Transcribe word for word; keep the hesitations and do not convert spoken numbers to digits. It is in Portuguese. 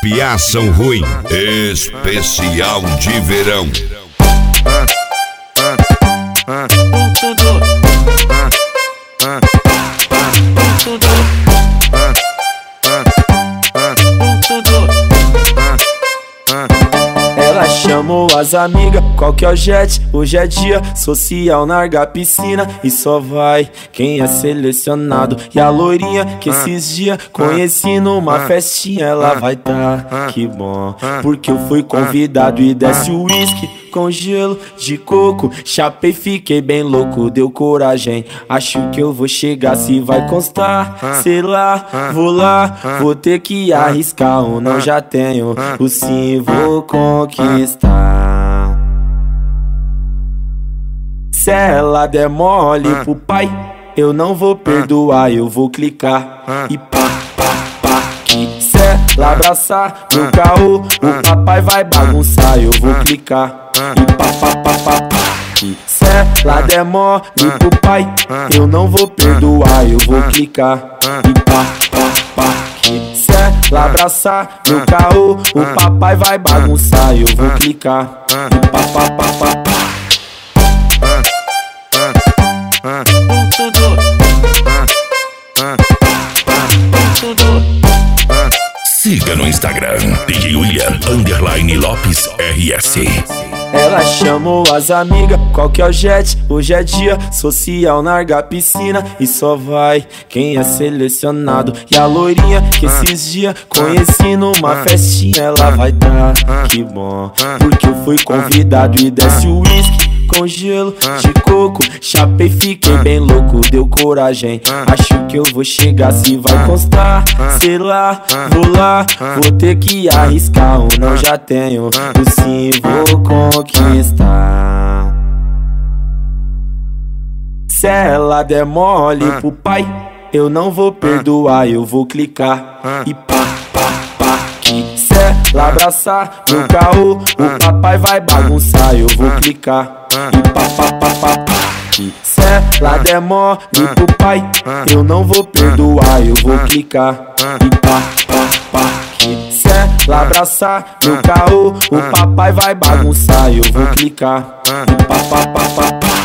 piação ruim, especial de verão. Ela chamou as amigas, qual que é o jet? Hoje é dia social, larga a piscina e só vai quem é selecionado. E a loirinha que esses dias conheci numa festinha, ela vai tá, que bom, porque eu fui convidado. E desce o uísque com gelo de coco, chapei, fiquei bem louco, deu coragem. Acho que eu vou chegar, se vai constar, sei lá, vou lá, vou ter que arriscar ou não, já tenho o sim, vou conquistar. Se ela der mole pro pai, eu não vou perdoar, eu vou clicar e pá, pá, pá, que se ela abraçar no caô, o papai vai bagunçar, eu vou clicar e pá, pá, pá, pá, pá. E se ela der mole pro pai, eu não vou perdoar, eu vou clicar e pá, pá, pá. Que se ela abraçar no caô, o papai vai bagunçar, eu vou clicar e pá, pá, pá, pá, pá. Siga no Instagram, D J William underline Lopes R S. Ela chamou as amigas, qual que é o jet? Hoje é dia social, larga a piscina e só vai quem é selecionado. E a loirinha que esses dias conheci numa festinha, ela vai tá, que bom, porque eu fui convidado. E desce o uísque com gelo de coco, chapei, fiquei bem louco, deu coragem. Acho que eu vou chegar, se vai constar, sei lá, vou lá, vou ter que arriscar ou não, já tenho o sim, vou conquistar. Se ela der mole pro pai, eu não vou perdoar, eu vou clicar e pá, pá, pá. Que se ela abraçar no caô, o papai vai bagunçar, eu vou clicar e pá, pá, pá, pá, pá. Que se ela der mole pro pai, eu não vou perdoar, eu vou clicar e pá, pá, pá. Que se ela abraçar no caô, o papai vai bagunçar, eu vou clicar e pá, pá, pá, pá, pá.